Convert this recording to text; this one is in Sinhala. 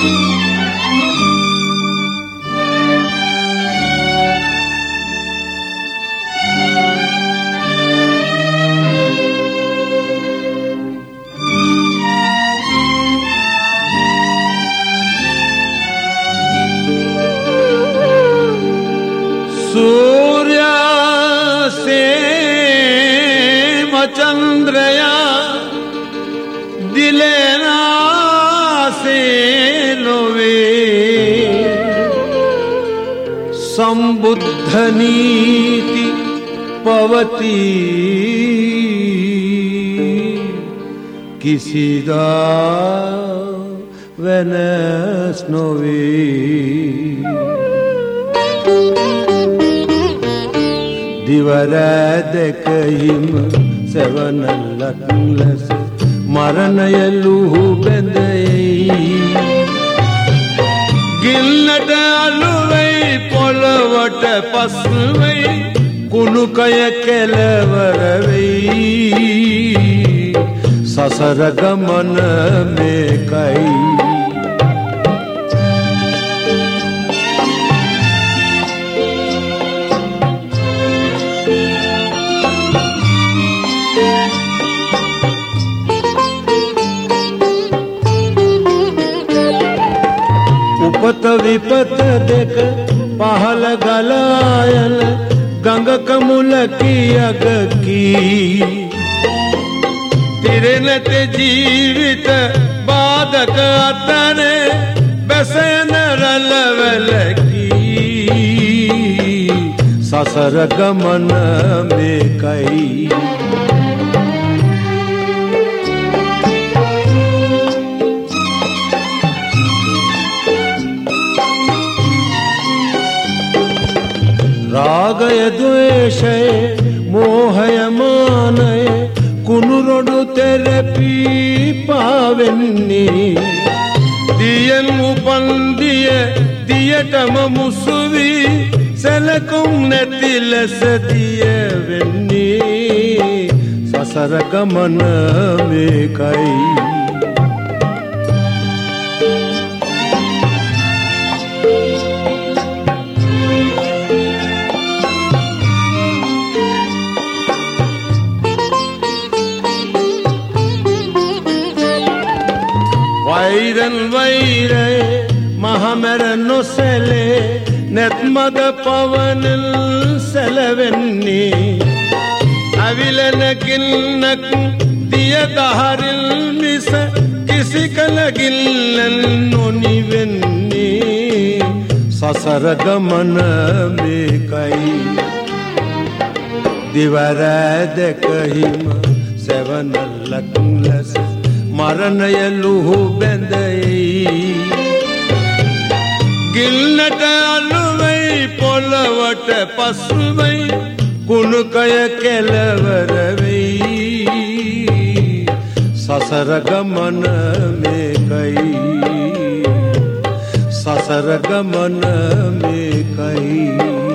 सूर्या से चंद्रया दिलेना से लोवे संबुद्ध नीति पवती किसी दा वेनस नोवे දිවරැදකහිම සෙවනල්ලක් ලෙස මරණය ලුහු බැඳෙයි ගිල්ලට අලුවෙයි පොළවට පස්වෙයි කුණුකය කෙලවර වෙයි සසර ගමන මේකයි උපත විපත දෙක පහළ ගලායන ගඟක මුල කියක කී තිරෙනත ජීවිත බාධක අතරේ බැසෙන රළවල කී සසර ගමන මේකයි रागय द्वेषय मोहय मानय कुनुरोडु तेरेपी पावेन्नी दियन उपंदिय दियटम मुसुवी सेलकुं नेति लेस दियवेन्नी ससर गमन මේකයි වෛරන් වෛරය මහමෙර නොසැලේ නැත්මද පවනල් සැලවෙන්නේ අවිලන ගින්නක් දිය දහරිල් මිස කිසි කල ගිල්ලන් නොනිවෙන්නේ සසර ගමන මේකයි දිවරැදකහිම සෙවනල්ලක් ලෙස මරණය ලුහු බැඳෙයි ගිල්ලට අලුවෙයි පොළවට පස්වෙයි කුණුකය කෙලවර වෙයි සසර ගමන මේකයි සසර ගමන මේකයි